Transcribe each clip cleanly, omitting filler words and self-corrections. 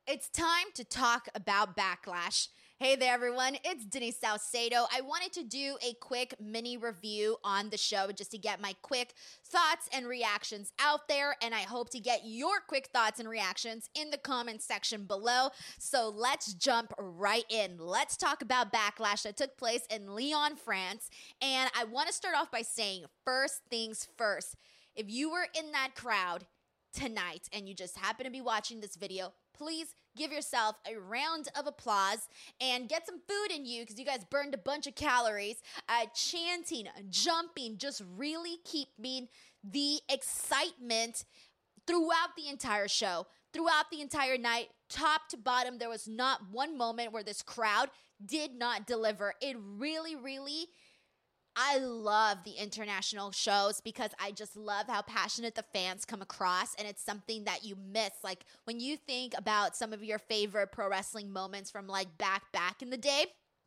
It's time to talk about Backlash. Hey there, everyone. It's Denise Salcedo. I wanted to do a quick mini review on the show just to get my quick thoughts and reactions out there, and I hope to get your quick thoughts and reactions in the comments section below. So let's jump right in. Let's talk about Backlash that took place in Lyon, France, and I want to start off by saying, first things first, if you were in that crowd tonight and you just happen to be watching this video, please give yourself a round of applause and get some food in you because you guys burned a bunch of calories. Chanting, jumping, just really keeping the excitement throughout the entire show, throughout the entire night, top to bottom. There was not one moment where this crowd did not deliver. It really I love the international shows because I just love how passionate the fans come across, and it's something that you miss. Like when you think about some of your favorite pro wrestling moments from like back in the day,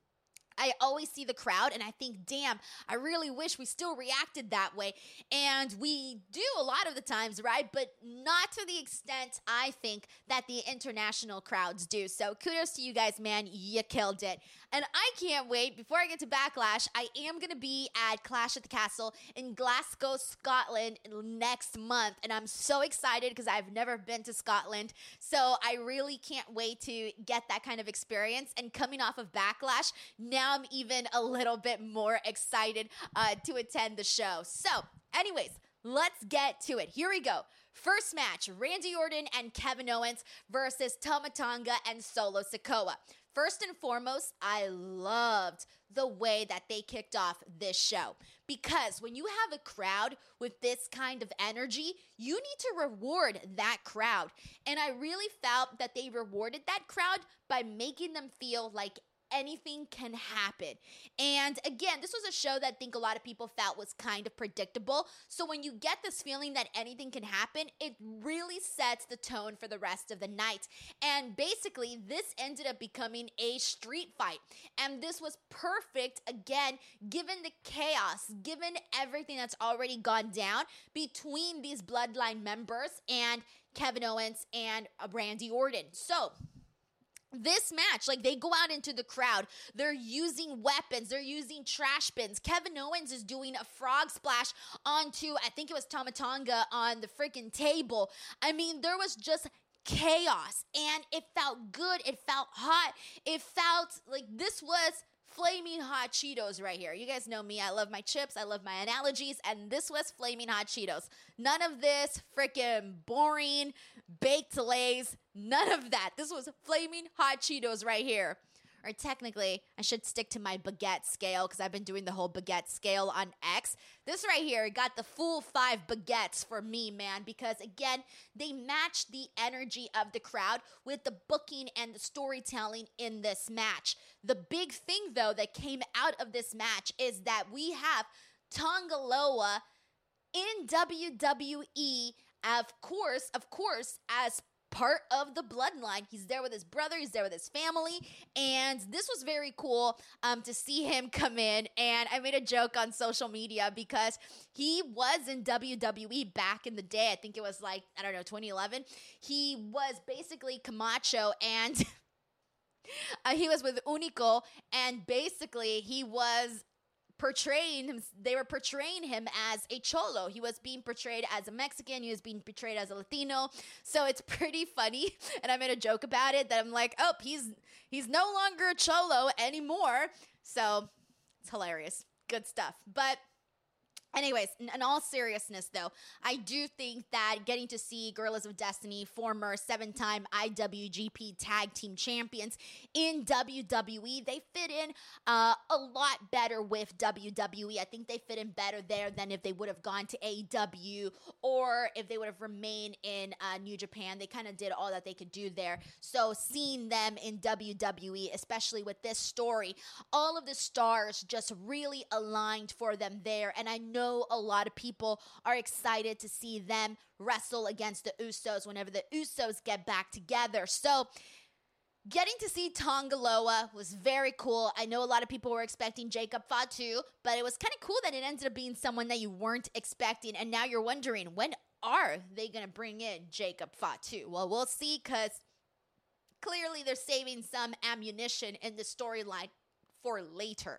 I always see the crowd and I think, damn, I really wish we still reacted that way. And we do a lot of the times, right? But not to the extent I think that the international crowds do. So kudos to you guys, man. You killed it. And I can't wait. Before I get to Backlash, I am going to be at Clash at the Castle in Glasgow, Scotland next month. And I'm so excited because I've never been to Scotland. So I really can't wait to get that kind of experience. And coming off of Backlash, now I'm even a little bit more excited to attend the show. So, anyways, let's get to it. Here we go. First match, Randy Orton and Kevin Owens versus Tama Tonga and Solo Sikoa. First and foremost, I loved the way that they kicked off this show because when you have a crowd with this kind of energy, you need to reward that crowd. And I really felt that they rewarded that crowd by making them feel like anything can happen. And again, this was a show that I think a lot of people felt was kind of predictable. So when you get this feeling that anything can happen, it really sets the tone for the rest of the night. And basically, this ended up becoming a street fight. And this was perfect, again, given the chaos, given everything that's already gone down between these Bloodline members and Kevin Owens and Randy Orton. So this match, like they go out into the crowd, they're using weapons, they're using trash bins. Kevin Owens is doing a frog splash onto, I think it was Tama Tonga on the freaking table. I mean, there was just chaos and it felt good. It felt hot. It felt like this was flaming hot Cheetos right here. You guys know me. I love my chips. I love my analogies. And this was flaming hot Cheetos. None of this freaking boring baked Lays. None of that. This was flaming hot Cheetos right here. Or technically, I should stick to my baguette scale because I've been doing the whole baguette scale on X. This right here got the full 5 baguettes for me, man, because again, they matched the energy of the crowd with the booking and the storytelling in this match. The big thing, though, that came out of this match is that we have Tonga Loa in WWE, of course, as part of the Bloodline. He's there with his brother, he's there with his family, and this was very cool to see him come in. And I made a joke on social media because he was in WWE back in the day. I think it was like, I don't know, 2011. He was basically Camacho, and he was with Unico, and basically he was portraying him. They were portraying him as a cholo. He was being portrayed as a Mexican. He was being portrayed as a Latino. So it's pretty funny. And I made a joke about it that I'm like, oh, he's no longer a cholo anymore. So it's hilarious. Good stuff. But anyways, in all seriousness, though, I do think that getting to see Gorillas of Destiny, former 7-time IWGP Tag Team Champions in WWE, they fit in a lot better with WWE. I think they fit in better there than if they would have gone to AEW or if they would have remained in New Japan. They kind of did all that they could do there. So seeing them in WWE, especially with this story, all of the stars just really aligned for them there. And I know a lot of people are excited to see them wrestle against the Usos whenever the Usos get back together. So getting to see Tonga Loa was very cool. I know a lot of people were expecting Jacob Fatu, but it was kind of cool that it ended up being someone that you weren't expecting. And now you're wondering, when are they going to bring in Jacob Fatu? Well, we'll see, because clearly they're saving some ammunition in the storyline for later.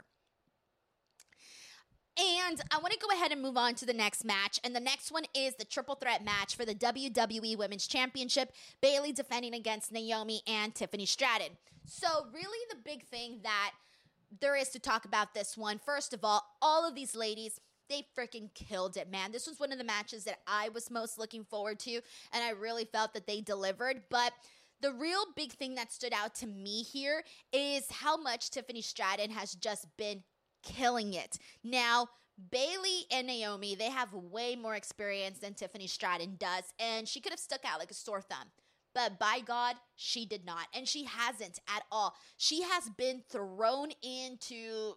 And I want to go ahead and move on to the next match. And the next one is the triple threat match for the WWE Women's Championship. Bayley defending against Naomi and Tiffany Stratton. So really the big thing that there is to talk about this one, first of all of these ladies, they freaking killed it, man. This was one of the matches that I was most looking forward to, and I really felt that they delivered. But the real big thing that stood out to me here is how much Tiffany Stratton has just been killing it. Now, Bayley and Naomi, they have way more experience than Tiffany Stratton does, and she could have stuck out like a sore thumb. But by God, she did not, and she hasn't at all. She has been thrown into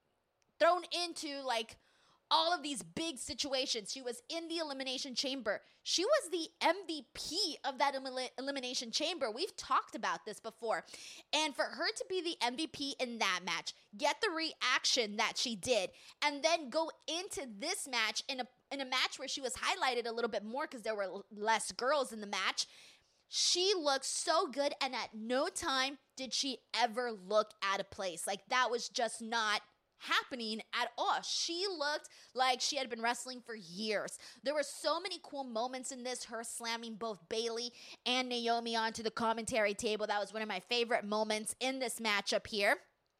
like all of these big situations. She was in the Elimination Chamber. She was the MVP of that Elimination Chamber. We've talked about this before. And for her to be the MVP in that match, get the reaction that she did, and then go into this match in a match where she was highlighted a little bit more because there were less girls in the match, she looked so good, and at no time did she ever look out of place. Like, that was just not happening at all. She looked like she had been wrestling for years. There were so many cool moments in this, her slamming both Bayley and Naomi onto the commentary table. That was one of my favorite moments in this matchup here.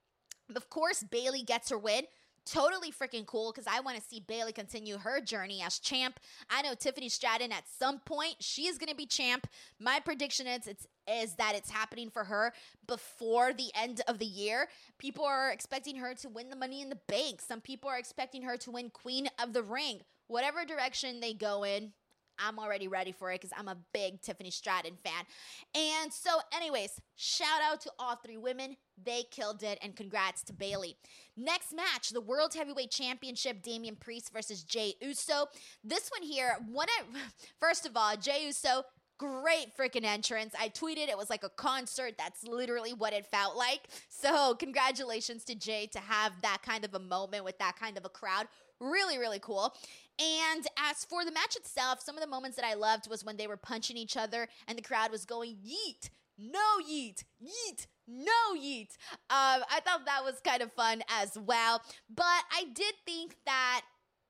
Of course, Bayley gets her win. Totally freaking cool, because I want to see Bayley continue her journey as champ. I know Tiffany Stratton, at some point, she is going to be champ. My prediction is that it's happening for her before the end of the year. People are expecting her to win the Money in the Bank. Some people are expecting her to win Queen of the Ring. Whatever direction they go in, I'm already ready for it because I'm a big Tiffany Stratton fan. And so anyways, shout out to all three women. They killed it, and congrats to Bayley. Next match, the World Heavyweight Championship, Damian Priest versus Jey Uso. This one here, first of all, Jey Uso, great freaking entrance. I tweeted it was like a concert. That's literally what it felt like. So congratulations to Jey to have that kind of a moment with that kind of a crowd. Really, really cool. And as for the match itself, some of the moments that I loved was when they were punching each other and the crowd was going, yeet, no yeet, yeet, no yeet. I thought that was kind of fun as well. But I did think that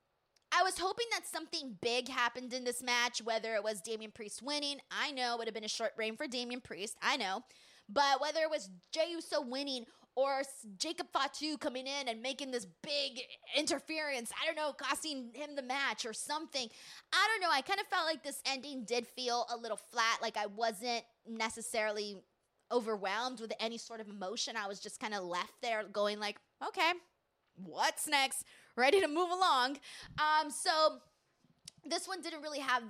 I was hoping that something big happened in this match, whether it was Damian Priest winning. I know it would have been a short reign for Damian Priest. I know. But whether it was Jey Uso winning or Jacob Fatu coming in and making this big interference, I don't know, costing him the match or something. I don't know. I kind of felt like this ending did feel a little flat, like I wasn't necessarily overwhelmed with any sort of emotion. I was just kind of left there going like, okay, what's next? Ready to move along. So this one didn't really have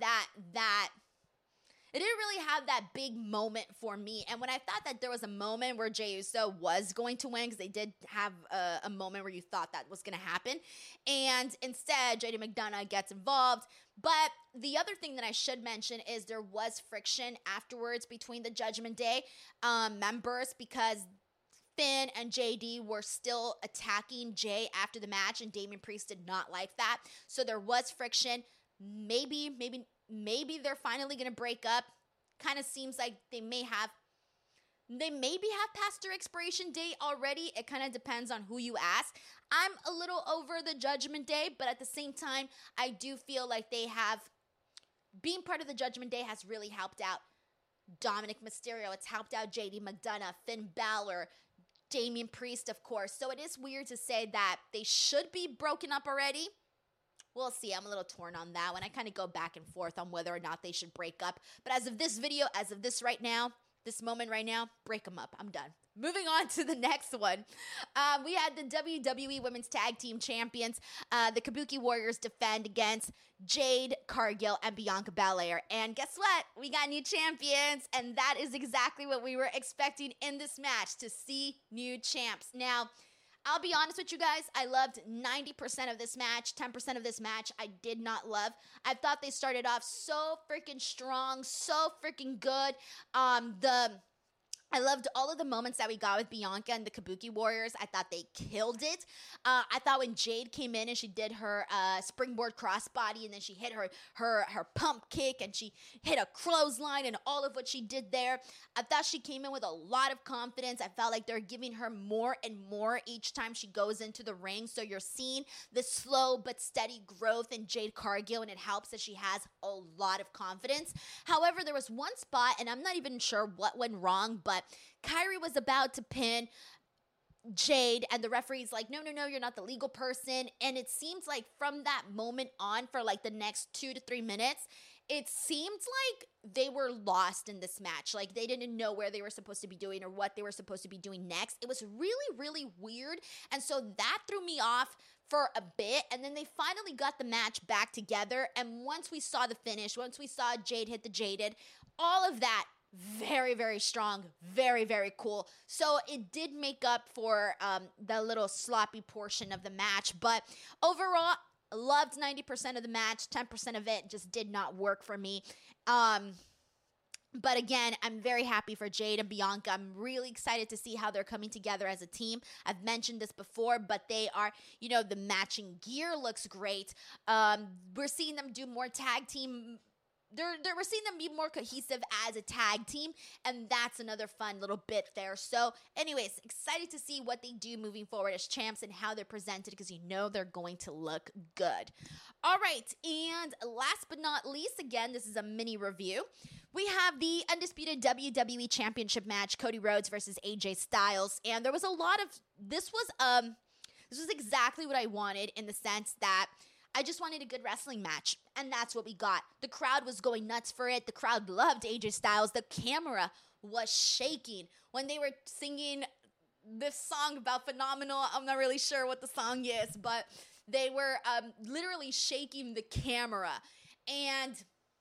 it didn't really have that big moment for me. And when I thought that there was a moment where Jey Uso was going to win, because they did have a moment where you thought that was going to happen, and instead JD McDonough gets involved. But the other thing that I should mention is there was friction afterwards between the Judgment Day members, because Finn and JD were still attacking Jey after the match, and Damian Priest did not like that. So there was friction. Maybe they're finally going to break up. Kind of seems like they maybe have passed their expiration date already. It kind of depends on who you ask. I'm a little over the Judgment Day, but at the same time, I do feel like being part of the Judgment Day has really helped out Dominic Mysterio. It's helped out JD McDonough, Finn Balor, Damian Priest, of course. So it is weird to say that they should be broken up already. We'll see. I'm a little torn on that one. I kind of go back and forth on whether or not they should break up. But as of this video, as of this right now, this moment right now, break them up. I'm done. Moving on to the next one. We had the WWE Women's Tag Team Champions. The Kabuki Warriors defend against Jade Cargill and Bianca Belair. And guess what? We got new champions. And that is exactly what we were expecting in this match, to see new champs. Now, I'll be honest with you guys, I loved 90% of this match. 10% of this match I did not love. I thought they started off so freaking strong, so freaking good. I loved all of the moments that we got with Bianca and the Kabuki Warriors. I thought they killed it. I thought when Jade came in and she did her springboard crossbody, and then she hit her pump kick, and she hit a clothesline, and all of what she did there, I thought she came in with a lot of confidence. I felt like they're giving her more and more each time she goes into the ring. So you're seeing the slow but steady growth in Jade Cargill, and it helps that she has a lot of confidence. However, there was one spot, and I'm not even sure what went wrong, but Kairi was about to pin Jade, and the referee's like, no, you're not the legal person. And it seems like from that moment on, for like the next 2 to 3 minutes, it seemed like they were lost in this match. Like they didn't know where they were supposed to be doing or what they were supposed to be doing next. It was really, really weird. And so that threw me off for a bit. And then they finally got the match back together. And once we saw the finish, once we saw Jade hit the Jaded, all of that, very, very strong, very, very cool. So it did make up for the little sloppy portion of the match. But overall, loved 90% of the match. 10% of it just did not work for me. But again, I'm very happy for Jade and Bianca. I'm really excited to see how they're coming together as a team. I've mentioned this before, but they are, the matching gear looks great. We're seeing them do more tag team. We're seeing them be more cohesive as a tag team, and that's another fun little bit there. So anyways, excited to see what they do moving forward as champs and how they're presented, because they're going to look good. All right, and last but not least, again, this is a mini review. We have the undisputed WWE Championship match, Cody Rhodes versus AJ Styles, and there was a lot of, this was exactly what I wanted, in the sense that I just wanted a good wrestling match, and that's what we got. The crowd was going nuts for it. The crowd loved AJ Styles. The camera was shaking when they were singing this song about Phenomenal. I'm not really sure what the song is, but they were literally shaking the camera. And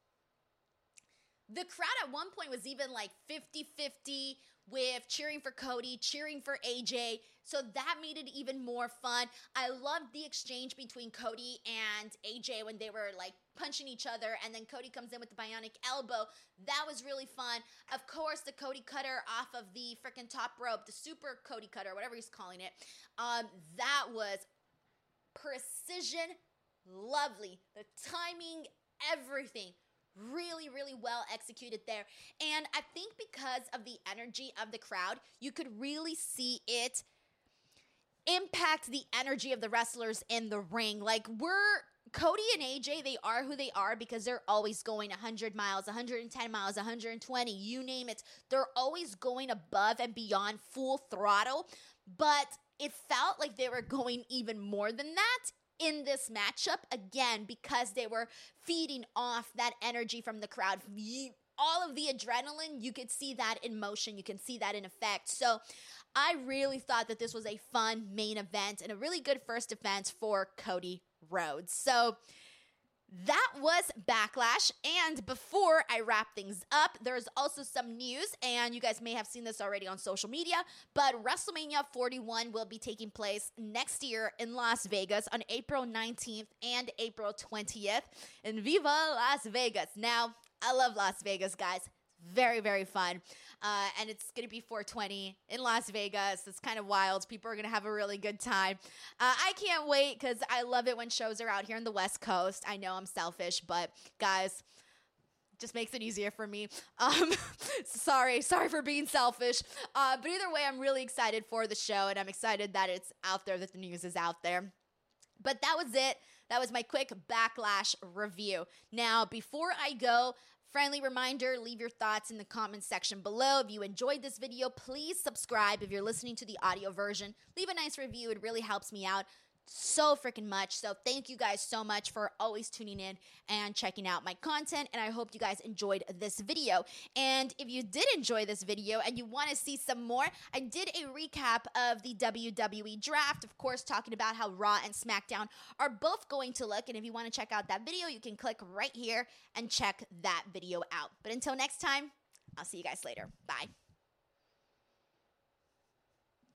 the crowd at one point was even like 50-50 with cheering for Cody, cheering for AJ. So that made it even more fun. I loved the exchange between Cody and AJ when they were like punching each other, and then Cody comes in with the bionic elbow. That was really fun. Of course, the Cody cutter off of the freaking top rope, the super Cody cutter, whatever he's calling it. That was precision, lovely. The timing, everything. Really, really well executed there. And I think because of the energy of the crowd, you could really see it impact the energy of the wrestlers in the ring. Like, Cody and AJ, they are who they are because they're always going 100 miles, 110 miles, 120, you name it. They're always going above and beyond full throttle. But it felt like they were going even more than that in this matchup, again, because they were feeding off that energy from the crowd. All of the adrenaline, you could see that in motion. You can see that in effect. So I really thought that this was a fun main event and a really good first defense for Cody Rhodes. So that was Backlash. And before I wrap things up, there's also some news, and you guys may have seen this already on social media, but WrestleMania 41 will be taking place next year in Las Vegas on April 19th and April 20th in Viva Las Vegas. Now, I love Las Vegas, guys. Very, very fun. And it's going to be 420 in Las Vegas. It's kind of wild. People are going to have a really good time. I can't wait because I love it when shows are out here on the West Coast. I know I'm selfish, but guys, just makes it easier for me. Sorry for being selfish. But either way, I'm really excited for the show, and I'm excited that it's out there, that the news is out there. But that was it. That was my quick Backlash review. Now, before I go, friendly reminder, leave your thoughts in the comments section below. If you enjoyed this video, please subscribe. If you're listening to the audio version, leave a nice review. It really helps me out so freaking much. So thank you guys so much for always tuning in and checking out my content, and I hope you guys enjoyed this video. And if you did enjoy this video and you want to see some more, I did a recap of the WWE draft, of course, talking about how Raw and SmackDown are both going to look. And if you want to check out that video, you can click right here and check that video out. But until next time, I'll see you guys later. Bye.